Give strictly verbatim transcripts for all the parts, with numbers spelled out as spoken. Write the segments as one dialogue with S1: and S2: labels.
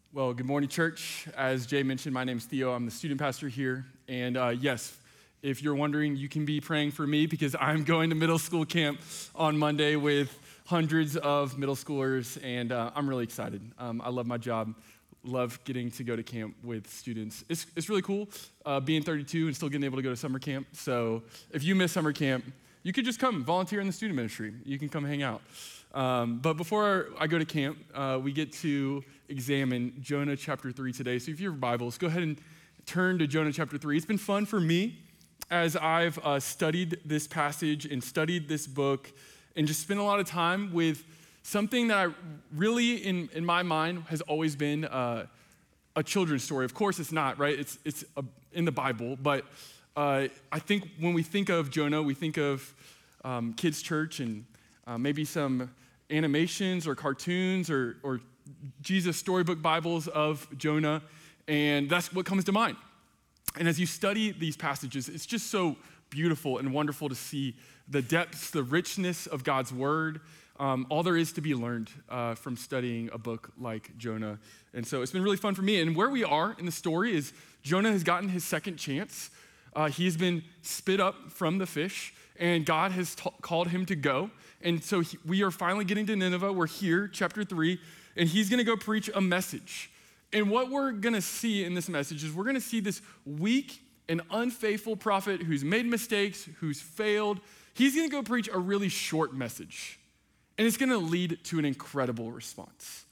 S1: Well, good morning, church. As Jay mentioned, my name is Theo. I'm the student pastor here. And uh, yes, if you're wondering, you can be praying for me because I'm going to middle school camp on Monday with hundreds of middle schoolers, and uh, I'm really excited. Um, I love my job, love getting to go to camp with students. It's, it's really cool uh, being thirty-two and still getting able to go to summer camp. So if you miss summer camp, you could just come volunteer in the student ministry. You can come hang out. Um, but before I go to camp, uh, we get to examine Jonah chapter three today. So if you have Bibles, go ahead and turn to Jonah chapter three. It's been fun for me as I've uh, studied this passage and studied this book and just spent a lot of time with something that I really, in, in my mind, has always been uh, a children's story. Of course it's not, right? It's, it's a, in the Bible, but uh, I think when we think of Jonah, we think of um, kids' church and uh, maybe some animations or cartoons or, or Jesus storybook Bibles of Jonah, and that's what comes to mind. And as you study these passages, it's just so beautiful and wonderful to see the depths, the richness of God's word, um, all there is to be learned uh, from studying a book like Jonah. And so it's been really fun for me. And where we are in the story is Jonah has gotten his second chance. Uh, he's been spit up from the fish, and God has t- called him to go. And so he, we are finally getting to Nineveh. We're here, chapter three, and he's gonna go preach a message. And what we're gonna see in this message is we're gonna see this weak and unfaithful prophet who's made mistakes, who's failed. He's gonna go preach a really short message, and it's gonna lead to an incredible response.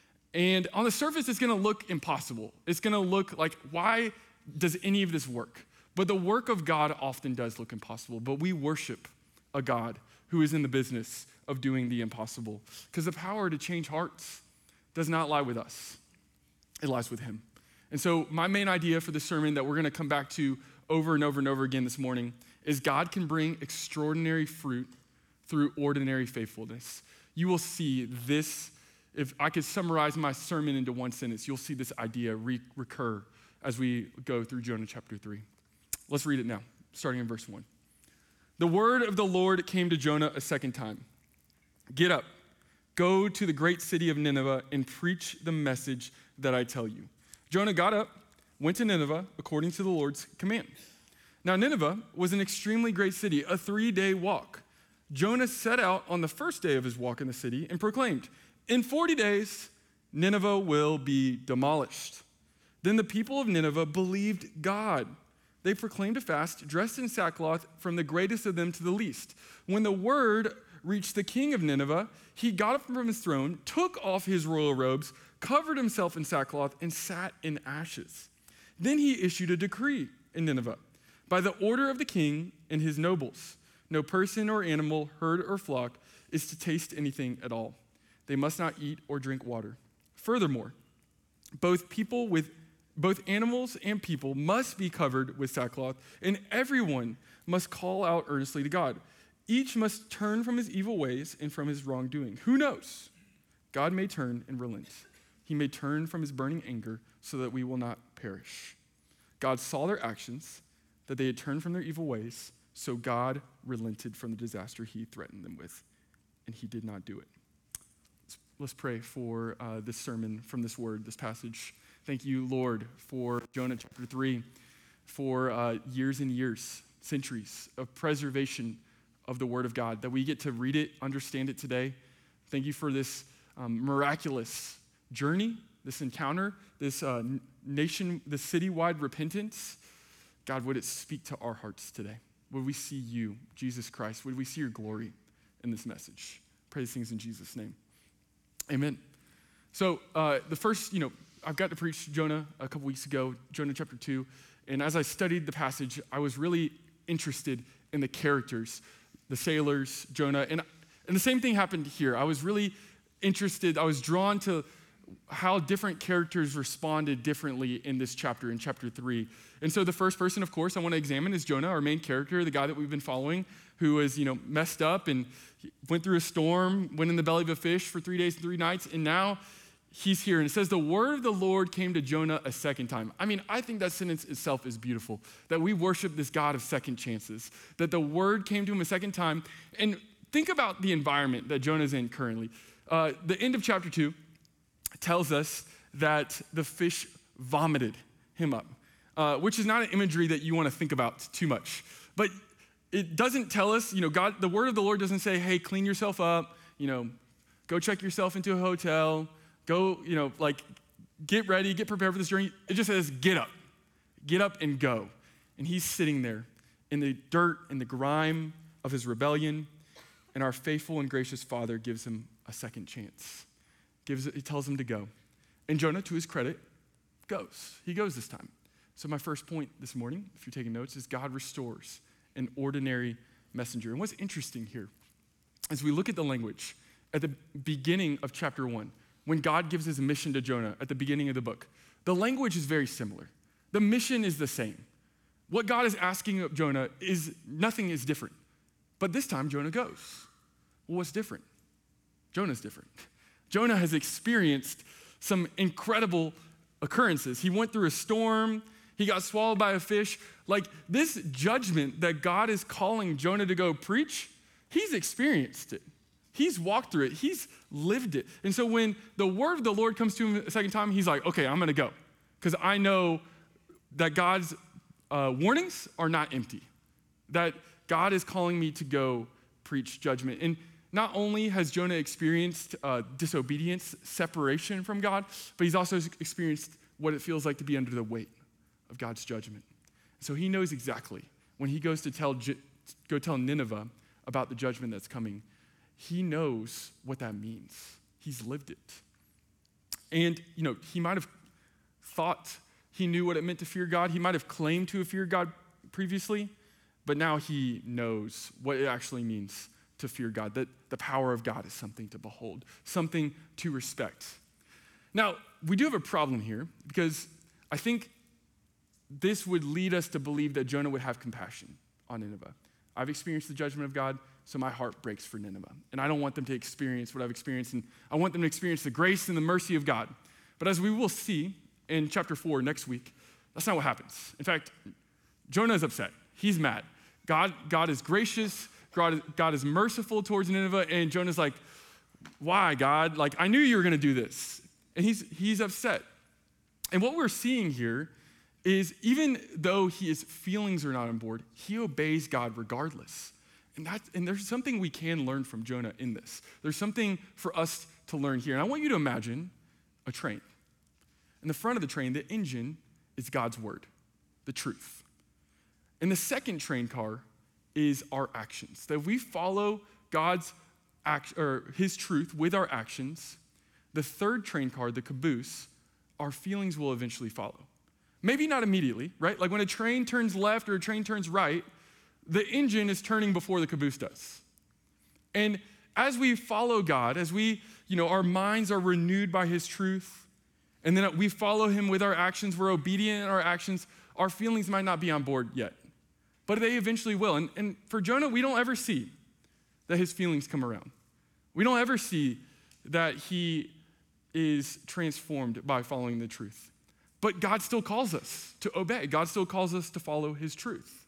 S1: And on the surface, it's gonna look impossible. It's gonna look like, why does any of this work? But the work of God often does look impossible, but we worship a God who is in the business of doing the impossible. Because the power to change hearts does not lie with us. It lies with him. And so my main idea for this sermon that we're gonna come back to over and over and over again this morning is God can bring extraordinary fruit through ordinary faithfulness. You will see this, if I could summarize my sermon into one sentence, you'll see this idea re- recur as we go through Jonah chapter three. Let's read it now, starting in verse one. The word of the Lord came to Jonah a second time. Get up, go to the great city of Nineveh and preach the message that I tell you. Jonah got up, went to Nineveh according to the Lord's command. Now Nineveh was an extremely great city, a three-day walk. Jonah set out on the first day of his walk in the city and proclaimed, in forty days, Nineveh will be demolished. Then the people of Nineveh believed God. They proclaimed a fast, dressed in sackcloth, from the greatest of them to the least. When the word reached the king of Nineveh, he got up from his throne, took off his royal robes, covered himself in sackcloth, and sat in ashes. Then he issued a decree in Nineveh, by the order of the king and his nobles. No person or animal, herd or flock, is to taste anything at all. They must not eat or drink water. Furthermore, both people with Both animals and people must be covered with sackcloth, and everyone must call out earnestly to God. Each must turn from his evil ways and from his wrongdoing. Who knows? God may turn and relent. He may turn from his burning anger so that we will not perish. God saw their actions, that they had turned from their evil ways, so God relented from the disaster he threatened them with, and he did not do it. Let's, let's pray for uh, this sermon from this word, this passage. Thank you, Lord, for Jonah chapter three, for uh, years and years, centuries of preservation of the word of God, that we get to read it, understand it today. Thank you for this um, miraculous journey, this encounter, this uh, nation, this citywide repentance. God, would it speak to our hearts today? Would we see you, Jesus Christ? Would we see your glory in this message? Pray these things in Jesus' name. Amen. So uh, the first, you know, I've got to preach Jonah a couple weeks ago, Jonah chapter two, and as I studied the passage, I was really interested in the characters, the sailors, Jonah, and, and the same thing happened here. I was really interested, I was drawn to how different characters responded differently in this chapter, in chapter three. And so the first person, of course, I want to examine is Jonah, our main character, the guy that we've been following, who was, you know, messed up and went through a storm, went in the belly of a fish for three days and three nights, and now he's here, and it says, the word of the Lord came to Jonah a second time. I mean, I think that sentence itself is beautiful, that we worship this God of second chances, that the word came to him a second time. And think about the environment that Jonah's in currently. Uh, the end of chapter two tells us that the fish vomited him up, uh, which is not an imagery that you want to think about too much. But it doesn't tell us, you know, God, the word of the Lord doesn't say, hey, clean yourself up, you know, go check yourself into a hotel, go, you know, like, get ready, get prepared for this journey. It just says, get up, get up and go. And he's sitting there in the dirt, in the grime of his rebellion, and our faithful and gracious Father gives him a second chance. Gives it, he tells him to go. And Jonah, to his credit, goes. He goes this time. So my first point this morning, if you're taking notes, is God restores an ordinary messenger. And what's interesting here, as we look at the language at the beginning of chapter one, when God gives his mission to Jonah at the beginning of the book, the language is very similar. The mission is the same. What God is asking of Jonah is nothing is different. But this time, Jonah goes. Well, what's different? Jonah's different. Jonah has experienced some incredible occurrences. He went through a storm. He got swallowed by a fish. Like, this judgment that God is calling Jonah to go preach, he's experienced it. He's walked through it. He's lived it. And so when the word of the Lord comes to him a second time, he's like, okay, I'm going to go. Because I know that God's uh, warnings are not empty. That God is calling me to go preach judgment. And not only has Jonah experienced uh, disobedience, separation from God, but he's also experienced what it feels like to be under the weight of God's judgment. So he knows exactly when he goes to tell go tell Nineveh about the judgment that's coming, he knows what that means. He's lived it. And, you know, he might have thought he knew what it meant to fear God. He might have claimed to have feared God previously, but now he knows what it actually means to fear God, that the power of God is something to behold, something to respect. Now, we do have a problem here because I think this would lead us to believe that Jonah would have compassion on Nineveh. I've experienced the judgment of God, so my heart breaks for Nineveh. And I don't want them to experience what I've experienced, and I want them to experience the grace and the mercy of God. But as we will see in chapter four next week, that's not what happens. In fact, Jonah is upset. He's mad. God, God is gracious. God, God is merciful towards Nineveh, and Jonah's like, why, God? Like, I knew you were going to do this. And he's, he's upset. And what we're seeing here is even though his feelings are not on board, he obeys God regardless. And, that, and there's something we can learn from Jonah in this. There's something for us to learn here. And I want you to imagine a train. In the front of the train, the engine is God's word, the truth. And the second train car is our actions. That if we follow God's act, or his truth with our actions, the third train car, the caboose, our feelings will eventually follow. Maybe not immediately, right? Like when a train turns left or a train turns right, the engine is turning before the caboose does. And as we follow God, as we, you know, our minds are renewed by his truth, and then we follow him with our actions, we're obedient in our actions, our feelings might not be on board yet, but they eventually will. And, and for Jonah, we don't ever see that his feelings come around. We don't ever see that he is transformed by following the truth. But God still calls us to obey. God still calls us to follow his truth.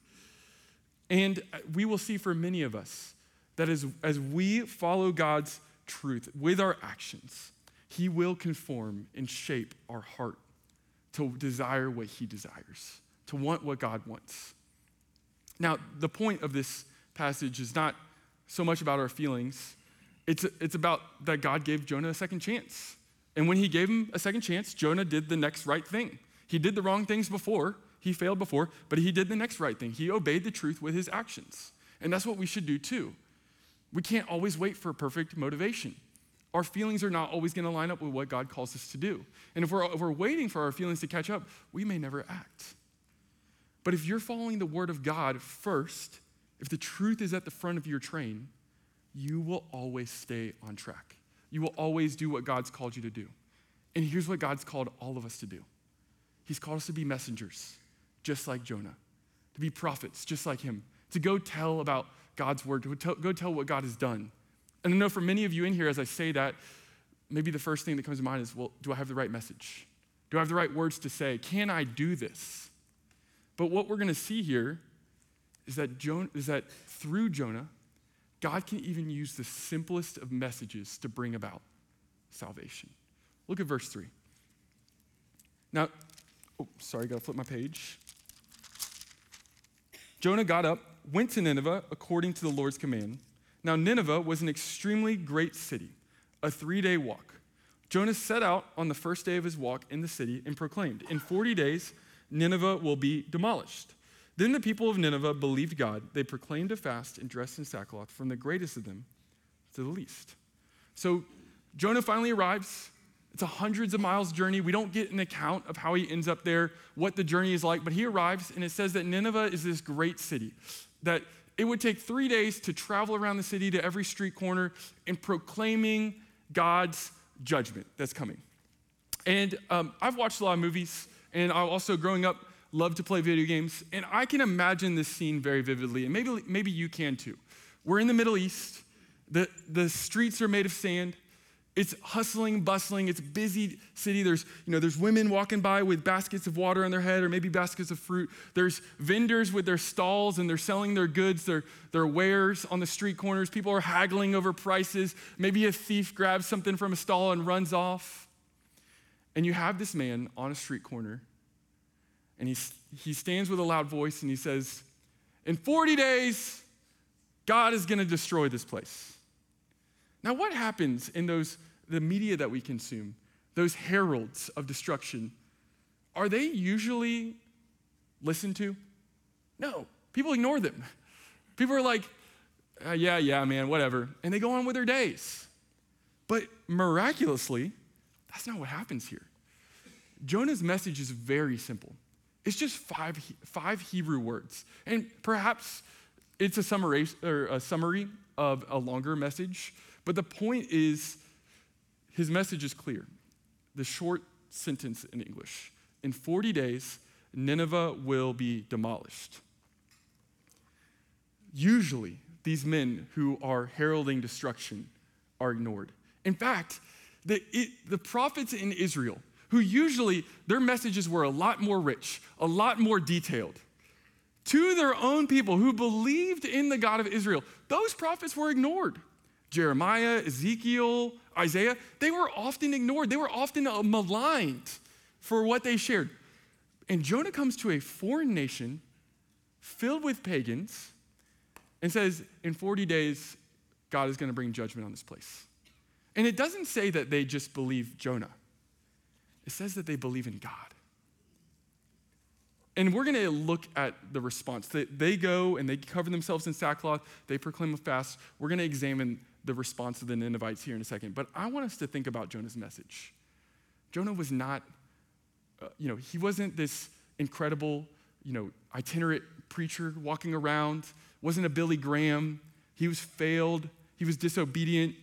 S1: And we will see for many of us that as, as we follow God's truth with our actions, he will conform and shape our heart to desire what he desires, to want what God wants. Now, the point of this passage is not so much about our feelings. It's, it's about that God gave Jonah a second chance. And when he gave him a second chance, Jonah did the next right thing. He did the wrong things before. He failed before, but he did the next right thing. He obeyed the truth with his actions. And that's what we should do too. We can't always wait for perfect motivation. Our feelings are not always going to line up with what God calls us to do. And if we're, if we're waiting for our feelings to catch up, we may never act. But if you're following the word of God first, if the truth is at the front of your train, you will always stay on track. You will always do what God's called you to do. And here's what God's called all of us to do. He's called us to be messengers, just like Jonah, to be prophets, just like him, to go tell about God's word, to tell, go tell what God has done. And I know for many of you in here, as I say that, maybe the first thing that comes to mind is, well, do I have the right message? Do I have the right words to say? Can I do this? But what we're going to see here is that, Jonah, is that through Jonah, God can even use the simplest of messages to bring about salvation. Look at verse three. Now, oh, sorry, gotta flip my page. Jonah got up, went to Nineveh according to the Lord's command. Now, Nineveh was an extremely great city, a three-day walk. Jonah set out on the first day of his walk in the city and proclaimed, in forty days, Nineveh will be demolished. Then the people of Nineveh believed God. They proclaimed a fast and dressed in sackcloth, from the greatest of them to the least. So Jonah finally arrives. It's a hundreds of miles journey. We don't get an account of how he ends up there, what the journey is like, but he arrives, and it says that Nineveh is this great city, that it would take three days to travel around the city to every street corner and proclaiming God's judgment that's coming. And um, I've watched a lot of movies, and I also, growing up, loved to play video games, and I can imagine this scene very vividly, and maybe, maybe you can too. We're in the Middle East. The, the streets are made of sand. It's hustling, bustling. It's a busy city. There's, you know, there's women walking by with baskets of water on their head or maybe baskets of fruit. There's vendors with their stalls and they're selling their goods, their, their wares on the street corners. People are haggling over prices. Maybe a thief grabs something from a stall and runs off. And you have this man on a street corner, and he, he stands with a loud voice and he says, in forty days, God is going to destroy this place. Now, what happens in those, the media that we consume, those heralds of destruction? Are they usually listened to? No, people ignore them. People are like, uh, yeah, yeah, man, whatever. And they go on with their days. But miraculously, that's not what happens here. Jonah's message is very simple. It's just five, five Hebrew words. And perhaps it's a summary, or a summary of a longer message. But the point is, his message is clear. The short sentence in English. In forty days, Nineveh will be demolished. Usually, these men who are heralding destruction are ignored. In fact, the, it, the prophets in Israel, who usually their messages were a lot more rich, a lot more detailed, to their own people who believed in the God of Israel, those prophets were ignored. Jeremiah, Ezekiel, Isaiah, they were often ignored. They were often maligned for what they shared. And Jonah comes to a foreign nation filled with pagans and says, in forty days, God is going to bring judgment on this place. And it doesn't say that they just believe Jonah. It says that they believe in God. And we're going to look at the response. They, they go and they cover themselves in sackcloth. They proclaim a fast. We're going to examine the response of the Ninevites here in a second. But I want us to think about Jonah's message. Jonah was not, uh, you know, he wasn't this incredible, you know, itinerant preacher walking around. Wasn't a Billy Graham. He was failed. He was disobedient.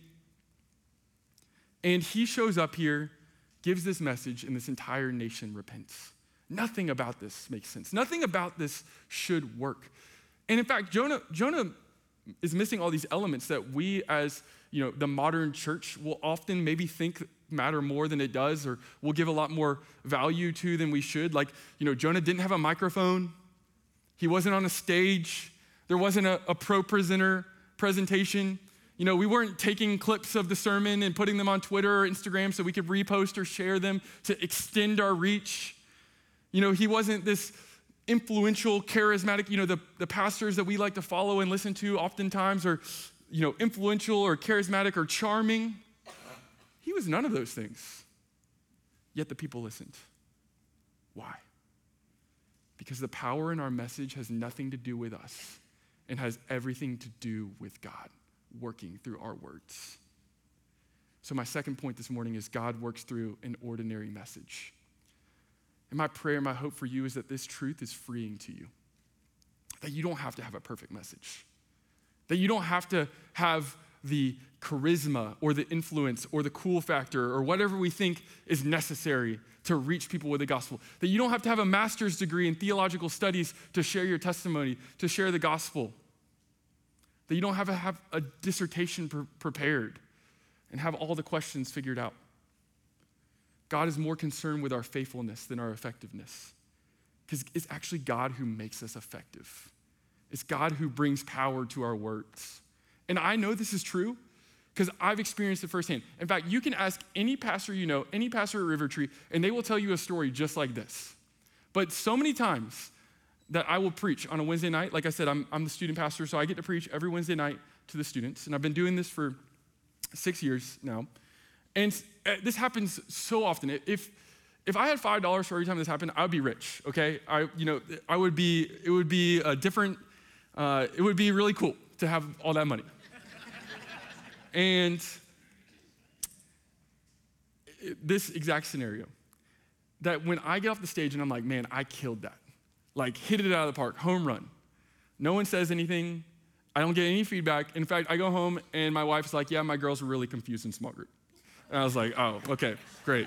S1: And he shows up here, gives this message, and this entire nation repents. Nothing about this makes sense. Nothing about this should work. And in fact, Jonah, Jonah is missing all these elements that we as, you know, the modern church will often maybe think matter more than it does, or will give a lot more value to than we should. Like, you know, Jonah didn't have a microphone. He wasn't on a stage. There wasn't a, a pro presenter presentation. You know, we weren't taking clips of the sermon and putting them on Twitter or Instagram so we could repost or share them to extend our reach. You know, he wasn't this influential, charismatic, you know, the, the pastors that we like to follow and listen to oftentimes are, you know, influential or charismatic or charming. He was none of those things. Yet the people listened. Why? Because the power in our message has nothing to do with us and has everything to do with God working through our words. So my second point this morning is God works through an ordinary message. And my prayer, my hope for you is that this truth is freeing to you. That you don't have to have a perfect message. That you don't have to have the charisma or the influence or the cool factor or whatever we think is necessary to reach people with the gospel. That you don't have to have a master's degree in theological studies to share your testimony, to share the gospel. That you don't have to have a dissertation pre- prepared and have all the questions figured out. God is more concerned with our faithfulness than our effectiveness, because it's actually God who makes us effective. It's God who brings power to our words. And I know this is true because I've experienced it firsthand. In fact, you can ask any pastor you know, any pastor at River Tree, and they will tell you a story just like this. But so many times that I will preach on a Wednesday night, like I said, I'm, I'm the student pastor, so I get to preach every Wednesday night to the students, and I've been doing this for six years now. And this happens so often. If if I had five dollars for every time this happened, I would be rich, okay? I, you know, I would be, it would be a different, uh, it would be really cool to have all that money. And this exact scenario, that when I get off the stage and I'm like, man, I killed that. Like, hit it out of the park, home run. No one says anything. I don't get any feedback. In fact, I go home and my wife's like, yeah, my girls were really confused in small group. And I was like, oh, okay, great.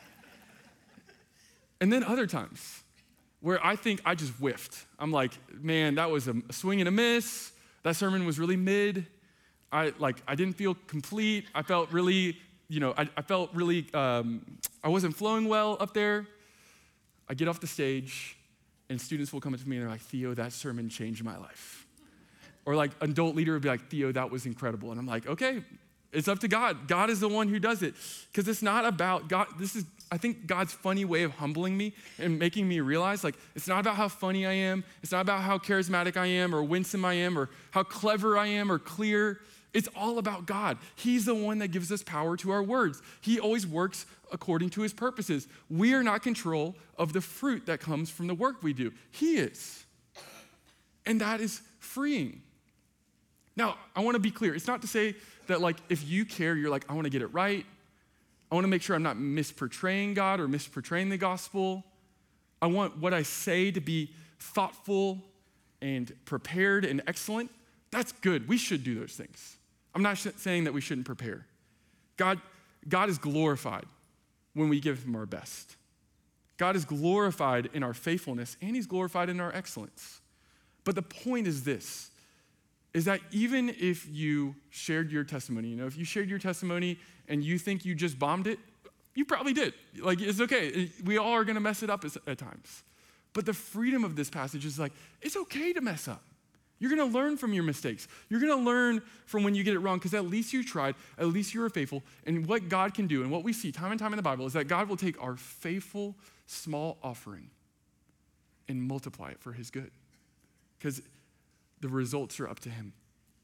S1: And then other times where I think I just whiffed. I'm like, man, that was a swing and a miss. That sermon was really mid. I like, I didn't feel complete. I felt really, you know, I, I felt really, um, I wasn't flowing well up there. I get off the stage and students will come up to me and they're like, Theo, that sermon changed my life. Or like an adult leader would be like, Theo, that was incredible. And I'm like, okay, it's up to God. God is the one who does it. Because it's not about God. This is, I think, God's funny way of humbling me and making me realize, like, it's not about how funny I am. It's not about how charismatic I am or winsome I am or how clever I am or clear. It's all about God. He's the one that gives us power to our words. He always works according to his purposes. We are not in control of the fruit that comes from the work we do. He is. And that is freeing. Now, I want to be clear. It's not to say that, like, if you care, you're like, I want to get it right. I want to make sure I'm not misportraying God or misportraying the gospel. I want what I say to be thoughtful and prepared and excellent. That's good. We should do those things. I'm not saying that we shouldn't prepare. God, God is glorified when we give him our best. God is glorified in our faithfulness, and he's glorified in our excellence. But the point is this, is that even if you shared your testimony, you know, if you shared your testimony and you think you just bombed it, you probably did. Like, it's okay. We all are going to mess it up at times. But the freedom of this passage is like, it's okay to mess up. You're going to learn from your mistakes. You're going to learn from when you get it wrong, because at least you tried, at least you were faithful. And what God can do, and what we see time and time in the Bible, is that God will take our faithful, small offering and multiply it for his good. Because the results are up to him.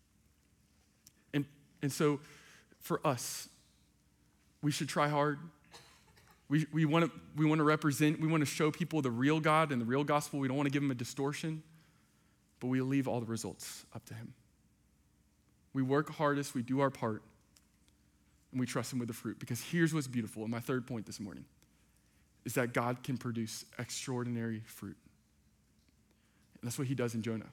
S1: And, and so for us, we should try hard. We, we want to we want to represent, we want to show people the real God and the real gospel. We don't want to give them a distortion. But we leave all the results up to him. We work hardest, we do our part, and we trust him with the fruit. Because here's what's beautiful, and my third point this morning, is that God can produce extraordinary fruit. And that's what he does in Jonah.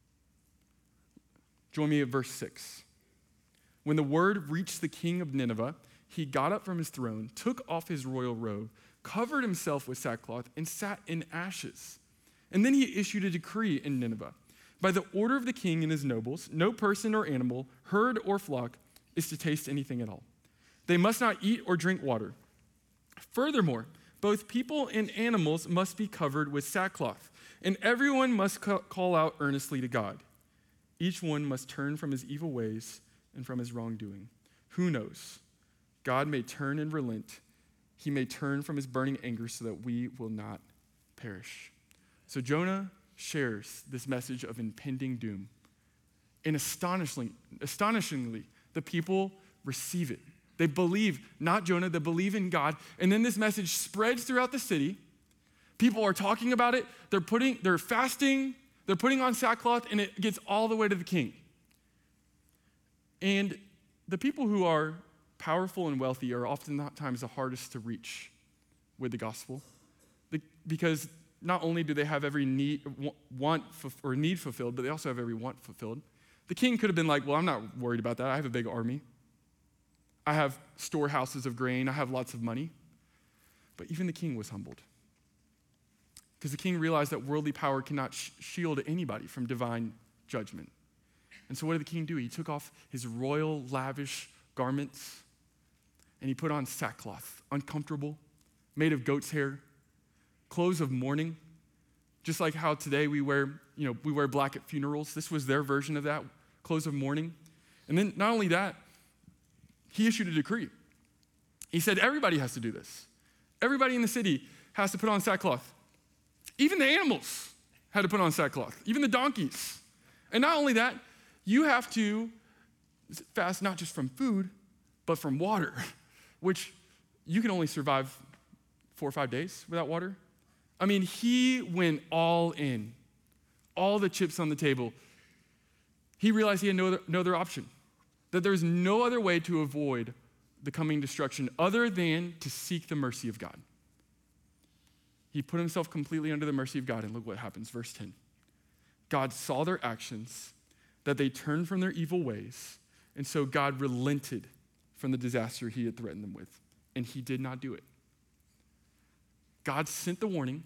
S1: Join me at verse six. When the word reached the king of Nineveh, he got up from his throne, took off his royal robe, covered himself with sackcloth, and sat in ashes. And then he issued a decree in Nineveh. By the order of the king and his nobles, no person or animal, herd or flock, is to taste anything at all. They must not eat or drink water. Furthermore, both people and animals must be covered with sackcloth, and everyone must ca- call out earnestly to God. Each one must turn from his evil ways and from his wrongdoing. Who knows? God may turn and relent. He may turn from his burning anger so that we will not perish. So Jonah shares this message of impending doom. And astonishingly, astonishingly, the people receive it. They believe, not Jonah, they believe in God. And then this message spreads throughout the city. People are talking about it. They're putting, they're fasting, they're putting on sackcloth, and it gets all the way to the king. And the people who are powerful and wealthy are oftentimes the hardest to reach with the gospel. Because not only do they have every need, want or need fulfilled, but they also have every want fulfilled. The king could have been like, well, I'm not worried about that. I have a big army. I have storehouses of grain. I have lots of money. But even the king was humbled. Because the king realized that worldly power cannot sh- shield anybody from divine judgment. And so what did the king do? He took off his royal, lavish garments, and he put on sackcloth, uncomfortable, made of goat's hair, clothes of mourning, just like how today we wear, you know, we wear black at funerals. This was their version of that, clothes of mourning. And then not only that, he issued a decree. He said, everybody has to do this. Everybody in the city has to put on sackcloth. Even the animals had to put on sackcloth, even the donkeys. And not only that, you have to fast not just from food, but from water, which you can only survive four or five days without water. I mean, he went all in, all the chips on the table. He realized he had no other, no other option, that there's no other way to avoid the coming destruction other than to seek the mercy of God. He put himself completely under the mercy of God, and look what happens, verse ten. God saw their actions, that they turned from their evil ways, and so God relented from the disaster he had threatened them with, and he did not do it. God sent the warning.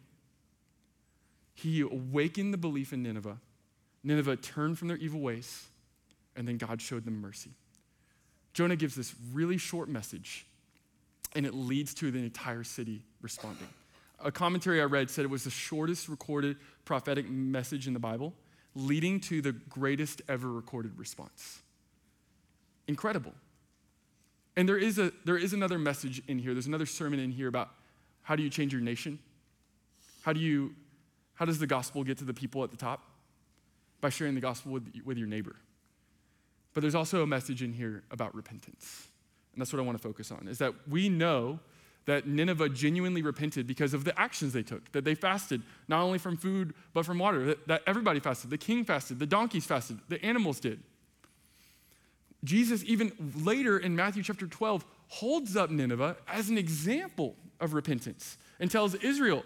S1: He awakened the belief in Nineveh. Nineveh turned from their evil ways, and then God showed them mercy. Jonah gives this really short message, and it leads to the entire city responding. A commentary I read said it was the shortest recorded prophetic message in the Bible, leading to the greatest ever recorded response. Incredible. And there is a there is another message in here. There's another sermon in here about how do you change your nation? How do you how does the gospel get to the people at the top? By sharing the gospel with, with your neighbor. But there's also a message in here about repentance. And that's what I want to focus on, is that we know that Nineveh genuinely repented because of the actions they took, that they fasted, not only from food, but from water, that, that everybody fasted. The king fasted, the donkeys fasted, the animals did. Jesus, even later in Matthew chapter twelve, holds up Nineveh as an example of repentance and tells Israel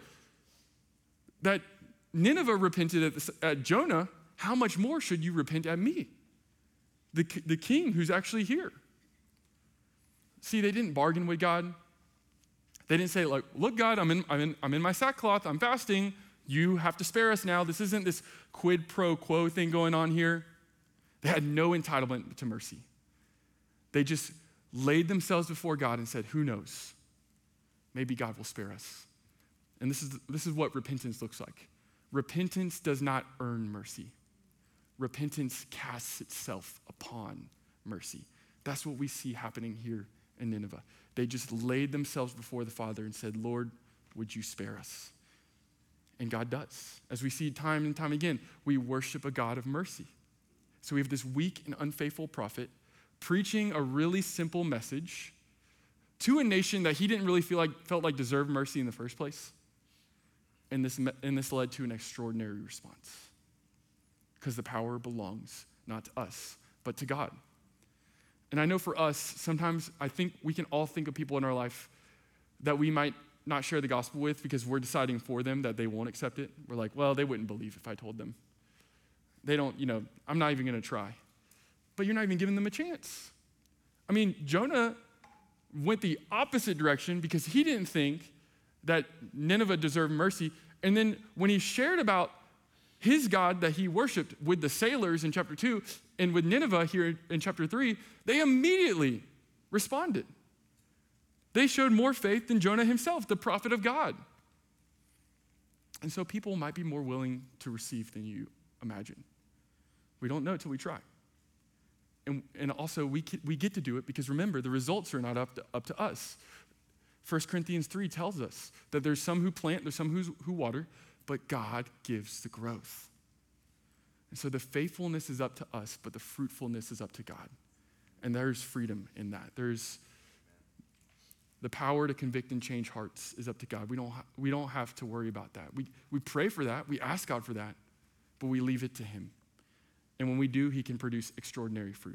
S1: that Nineveh repented at, the, at Jonah, how much more should you repent at me, the, the king who's actually here? See, they didn't bargain with God. They didn't say, like, look, God, I'm in, I'm in, I'm in my sackcloth, I'm fasting, you have to spare us now. This isn't this quid pro quo thing going on here. They had no entitlement to mercy. They just laid themselves before God and said, who knows? Maybe God will spare us. And this is, this is what repentance looks like. Repentance does not earn mercy. Repentance casts itself upon mercy. That's what we see happening here in Nineveh. They just laid themselves before the Father and said, Lord, would you spare us? And God does. As we see time and time again, we worship a God of mercy. So we have this weak and unfaithful prophet preaching a really simple message to a nation that he didn't really feel like felt like deserved mercy in the first place. And this, and this led to an extraordinary response. Because the power belongs not to us, but to God. And I know for us, sometimes I think we can all think of people in our life that we might not share the gospel with because we're deciding for them that they won't accept it. We're like, well, they wouldn't believe if I told them. They don't, you know, I'm not even going to try. But you're not even giving them a chance. I mean, Jonah went the opposite direction because he didn't think that Nineveh deserved mercy. And then when he shared about his God that he worshiped with the sailors in chapter two and with Nineveh here in chapter three, they immediately responded. They showed more faith than Jonah himself, the prophet of God. And so people might be more willing to receive than you imagine. We don't know until we try. And, and also, we, we get to do it because, remember, the results are not up to, up to us. First Corinthians three tells us that there's some who plant, there's some who's, who water, but God gives the growth. And so the faithfulness is up to us, but the fruitfulness is up to God. And there's freedom in that. There's the power to convict and change hearts is up to God. We don't, ha- we don't have to worry about that. We, we pray for that. We ask God for that, but we leave it to him. And when we do, he can produce extraordinary fruit.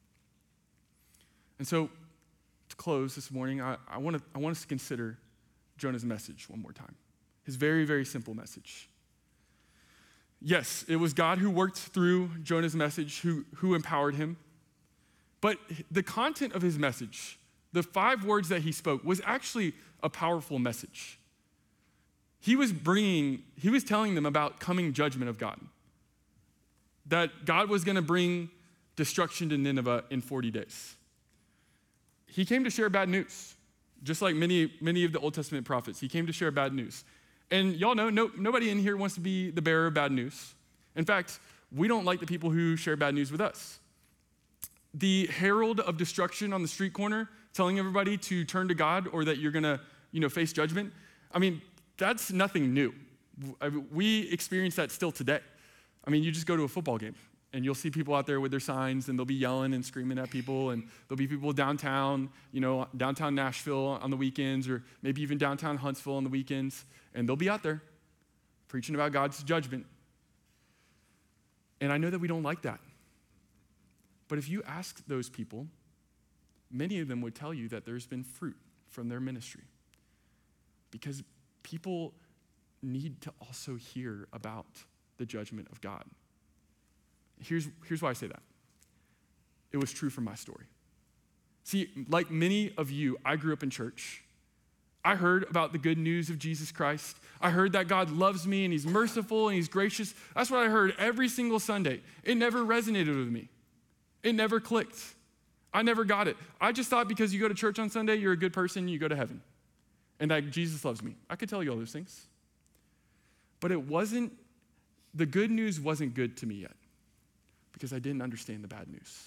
S1: And so to close this morning, I, I, wanna, I want us to consider Jonah's message one more time. His very, very simple message. Yes, it was God who worked through Jonah's message, who, who empowered him. But the content of his message, the five words that he spoke, was actually a powerful message. He was bringing, he was telling them about coming judgment of God. That God was going to bring destruction to Nineveh in forty days. He came to share bad news, just like many, many of the Old Testament prophets. He came to share bad news. And y'all know, no, nobody in here wants to be the bearer of bad news. In fact, we don't like the people who share bad news with us. the herald of destruction on the street corner telling everybody to turn to God or that you're gonna, you know, face judgment. I mean, that's nothing new. We experience that still today. I mean, you just go to a football game and you'll see people out there with their signs and they'll be yelling and screaming at people, and there'll be people downtown, you know, downtown Nashville on the weekends, or maybe even downtown Huntsville on the weekends, and they'll be out there preaching about God's judgment. And I know that we don't like that. But if you ask those people, many of them would tell you that there's been fruit from their ministry. Because people need to also hear about the judgment of God. Here's, here's why I say that. It was true for my story. See, like many of you, I grew up in church. I heard about the good news of Jesus Christ. I heard that God loves me and he's merciful and he's gracious. That's what I heard every single Sunday. It never resonated with me. It never clicked. I never got it. I just thought because you go to church on Sunday, you're a good person, you go to heaven. And that Jesus loves me. I could tell you all those things. But it wasn't, the good news wasn't good to me yet because I didn't understand the bad news.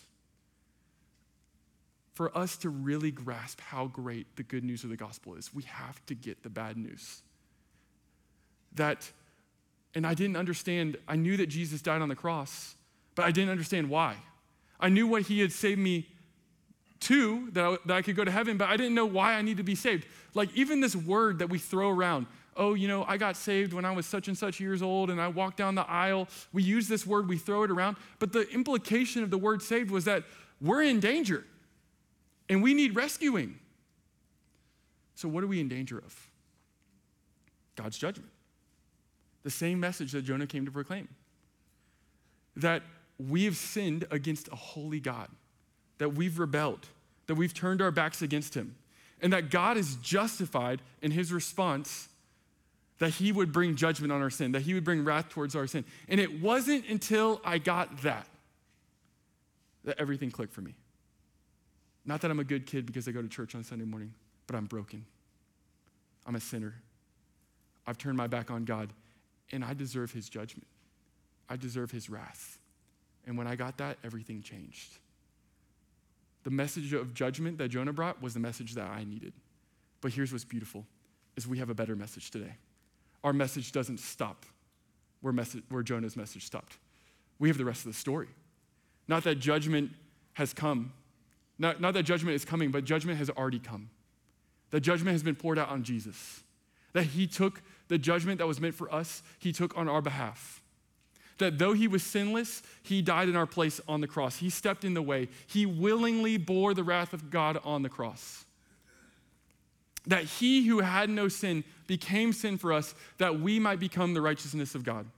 S1: For us to really grasp how great the good news of the gospel is, we have to get the bad news. That, and I didn't understand, I knew that Jesus died on the cross, but I didn't understand why. I knew what he had saved me to, that I, that I could go to heaven, but I didn't know why I needed to be saved. Like even this word that we throw around, oh, you know, I got saved when I was such and such years old and I walked down the aisle. We use this word, we throw it around, but the implication of the word saved was that we're in danger and we need rescuing. So what are we in danger of? God's judgment. The same message that Jonah came to proclaim. That we have sinned against a holy God, that we've rebelled, that we've turned our backs against him, and that God is justified in his response that he would bring judgment on our sin, that he would bring wrath towards our sin. And it wasn't until I got that that everything clicked for me. Not that I'm a good kid because I go to church on Sunday morning, but I'm broken. I'm a sinner. I've turned my back on God, and I deserve his judgment. I deserve his wrath. And when I got that, everything changed. The message of judgment that Jonah brought was the message that I needed. But here's what's beautiful, is we have a better message today. Our message doesn't stop where, message, where Jonah's message stopped. We have the rest of the story. Not that judgment has come, not, not that judgment is coming, but judgment has already come. That judgment has been poured out on Jesus. That he took the judgment that was meant for us, he took on our behalf. That though he was sinless, he died in our place on the cross. He stepped in the way. He willingly bore the wrath of God on the cross. That he who had no sin became sin for us, that we might become the righteousness of God.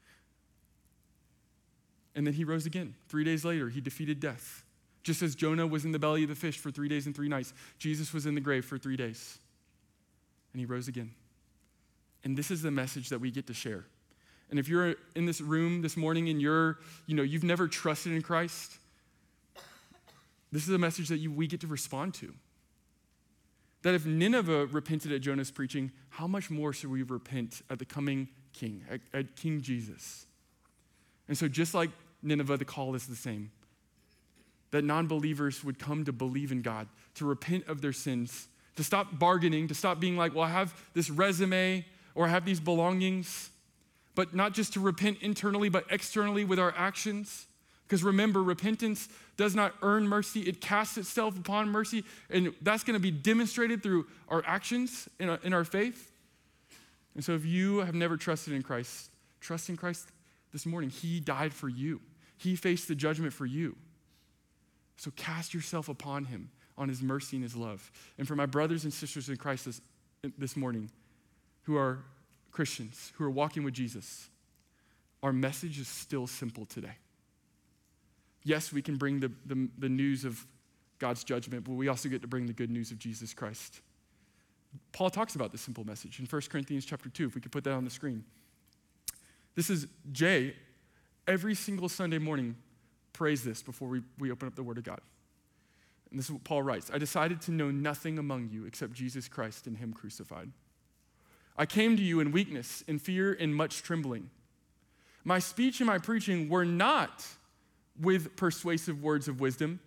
S1: And then he rose again. Three days later, he defeated death. Just as Jonah was in the belly of the fish for three days and three nights, Jesus was in the grave for three days. And he rose again. And this is the message that we get to share. And if you're in this room this morning and you're, you know, you've never trusted in Christ, this is a message that you, we get to respond to. That if Nineveh repented at Jonah's preaching, how much more should we repent at the coming King, at, at King Jesus? And so just like Nineveh, the call is the same. That non-believers would come to believe in God, to repent of their sins, to stop bargaining, to stop being like, well, I have this resume or I have these belongings, but not just to repent internally, but externally with our actions. Because remember, repentance does not earn mercy. It casts itself upon mercy, and that's going to be demonstrated through our actions in our, in our faith. And so if you have never trusted in Christ, trust in Christ this morning. He died for you. He faced the judgment for you. So cast yourself upon him, on his mercy and his love. And for my brothers and sisters in Christ this, this morning who are Christians, who are walking with Jesus, our message is still simple today. Yes, we can bring the, the, the news of God's judgment, but we also get to bring the good news of Jesus Christ. Paul talks about this simple message in First Corinthians chapter two, if we could put that on the screen. This is Jay, every single Sunday morning, prays this before we, we open up the Word of God. And this is what Paul writes. I decided to know nothing among you except Jesus Christ and him crucified. I came to you in weakness, in fear, and much trembling. My speech and my preaching were not with persuasive words of wisdom,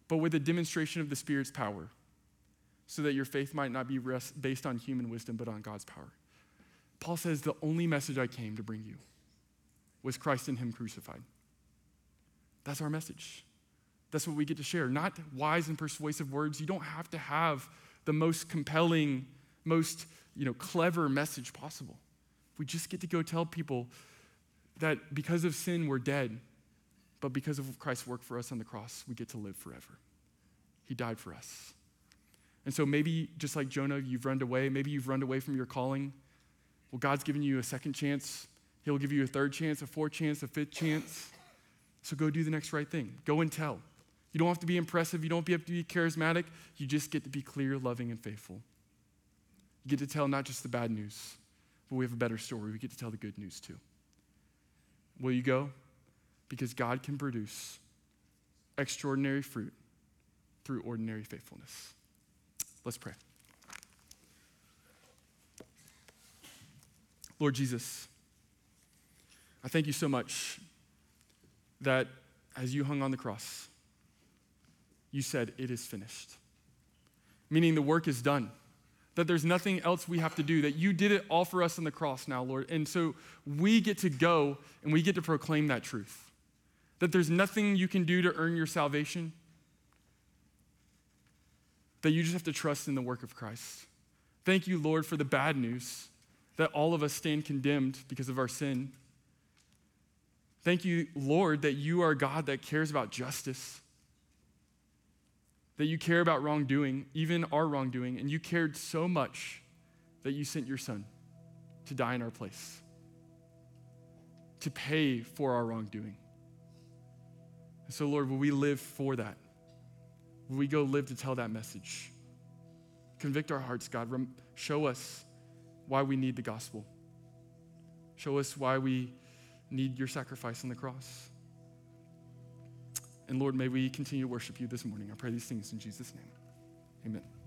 S1: but with a demonstration of the Spirit's power, so that your faith might not be rest, based on human wisdom, but on God's power. Paul says, the only message I came to bring you was Christ and him crucified. That's our message. That's what we get to share. Not wise and persuasive words. You don't have to have the most compelling, most you know, clever message possible. We just get to go tell people that because of sin, we're dead, but because of Christ's work for us on the cross, we get to live forever. He died for us. And so maybe, just like Jonah, you've run away. Maybe you've run away from your calling. Well, God's given you a second chance. He'll give you a third chance, a fourth chance, a fifth chance. So go do the next right thing. Go and tell. You don't have to be impressive. You don't have to be charismatic. You just get to be clear, loving, and faithful. You get to tell not just the bad news, but we have a better story. We get to tell the good news too. Will you go? Because God can produce extraordinary fruit through ordinary faithfulness. Let's pray. Lord Jesus, I thank you so much that as you hung on the cross, you said, it is finished. Meaning the work is done, that there's nothing else we have to do, that you did it all for us on the cross now, Lord. And so we get to go and we get to proclaim that truth, that there's nothing you can do to earn your salvation, that you just have to trust in the work of Christ. Thank you, Lord, for the bad news, that all of us stand condemned because of our sin. Thank you, Lord, that you are a God that cares about justice, that you care about wrongdoing, even our wrongdoing, and you cared so much that you sent your son to die in our place, to pay for our wrongdoing. And so, Lord, will we live for that? Will we go live to tell that message? Convict our hearts, God. Show us why we need the gospel. Show us why we need your sacrifice on the cross. And Lord, may we continue to worship you this morning. I pray these things in Jesus' name. Amen.